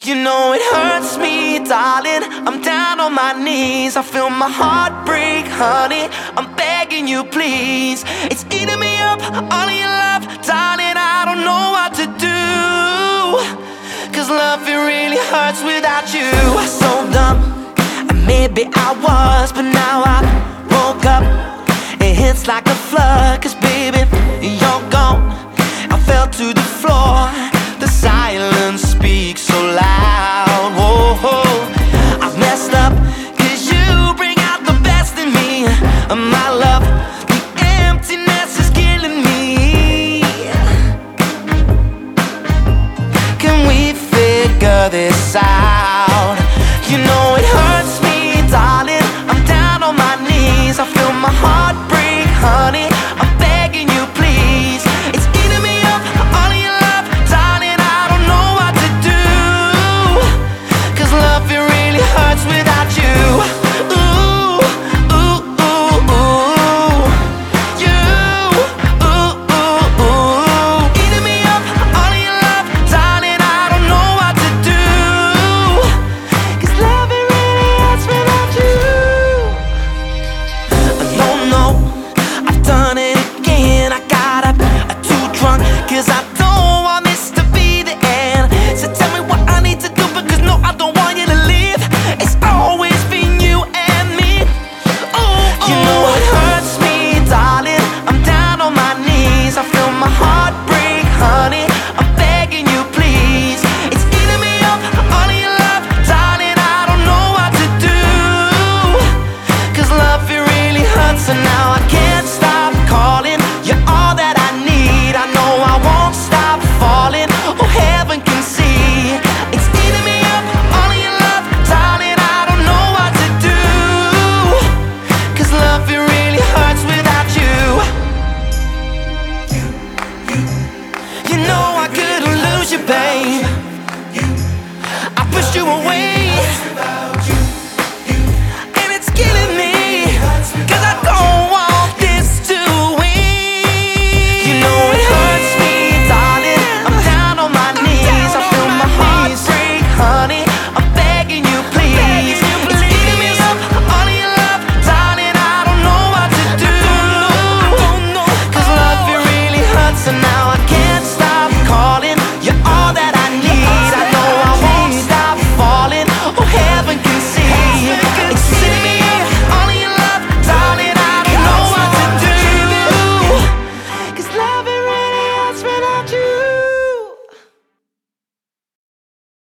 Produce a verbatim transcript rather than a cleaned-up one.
You know it hurts me, darling. I'm down on my knees. I feel my heart break, honey. I'm begging you, please. It's eating me up, all of your love, darling. I don't know what to do, 'cause love, it really hurts without you. So dumb, maybe I was, but now I woke up. It hits like a flood, 'cause baby, you're gone. I fell to the floor. The silence speaks so loud. Whoa, I've messed up, 'cause you bring out the best in me. My love, the emptiness is killing me. Can we figure this out?